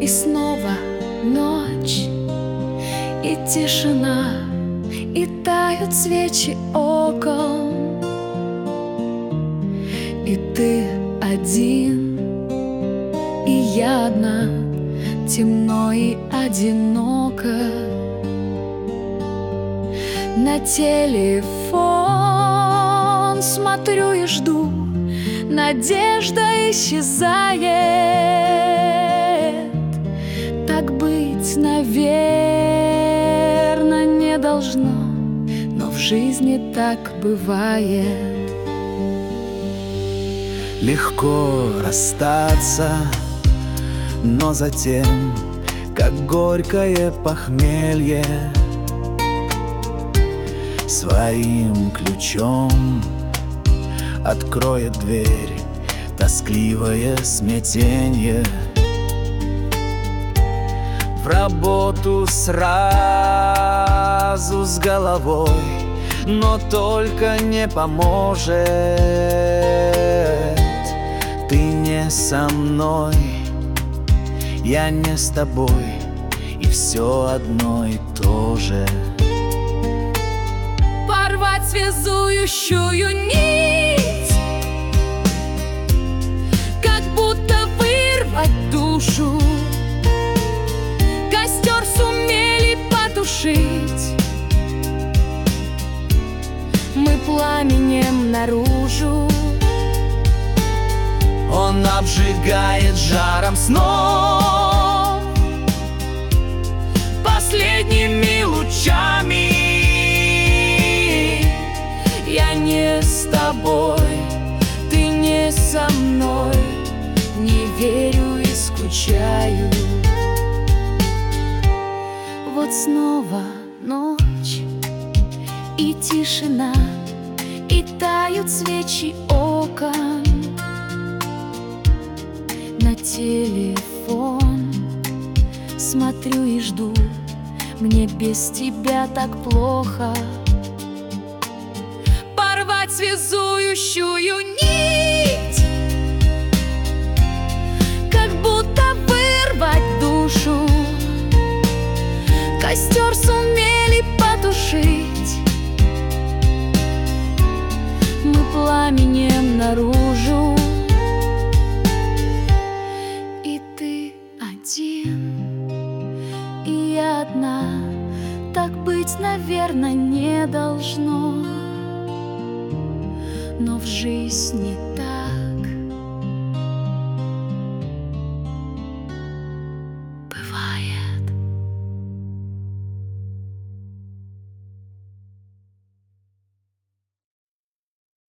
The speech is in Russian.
И снова ночь, и тишина, и тают свечи окон. И ты один, и я одна, темно и одиноко. На телефон смотрю и жду, надежда исчезает. Так быть, наверно, не должно, но в жизни так бывает. Легко расстаться, но затем, как горькое похмелье, своим ключом откроет дверь тоскливое смятенье. В работу сразу с головой, но только не поможет. Ты не со мной, я не с тобой, и все одно и то же. Порвать связующую нить, как будто вырвать душу. Костер сумели потушить мы пламенем наружу. Он обжигает жаром снов, последними лучами. Я не с тобой, ты не со мной, не верю и скучаю. Вот снова ночь и тишина, и тают свечи окон. На телефон смотрю и жду, мне без тебя так плохо. Порвать связующую нить, как будто вырвать душу. Костер сумели потушить мы пламенем наружу. И ты один, и я одна, так быть, наверно, не должно, но в жизни